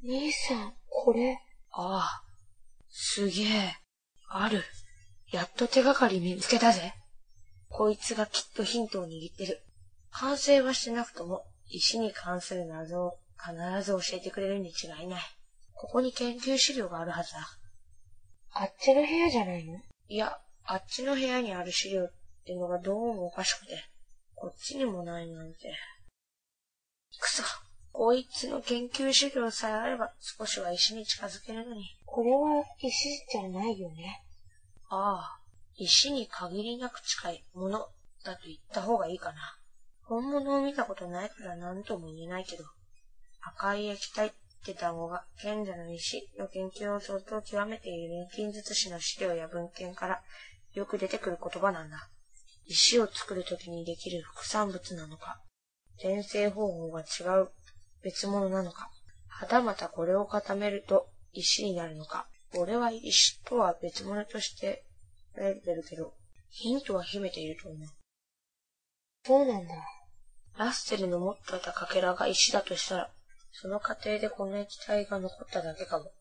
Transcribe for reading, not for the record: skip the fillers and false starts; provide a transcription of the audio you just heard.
兄さん、これ。 ああ、すげえ。ある。やっと手がかり見つけたぜ。こいつがきっとヒントを握ってる。完成はしてなくとも、石に関する謎を必ず教えてくれるに違いない。ここに研究資料があるはずだ。 あっちの部屋じゃないの？ いや、あっちの部屋にある資料ってのがどうもおかしくて、こっちにもないなんて。くそ、こいつの研究資料さえあれば少しは石に近づけるのに。 これは石じゃないよね。 ああ、石に限りなく近いものだと言った方がいいかな。本物を見たことないから何とも言えないけど、赤い液体って単語が賢者の石の研究を相当極めている錬金術師の資料や文献からよく出てくる言葉なんだ。石を作るときにできる副産物なのか、錬成方法が違う別物なのか、はたまたこれを固めると石になるのか。俺は石とは別物として捉えてるけど、ヒントは秘めていると思う。 そうなんだ。 ラッセルの持っていたかけらが石だとしたら、その過程でこの液体が残っただけかも。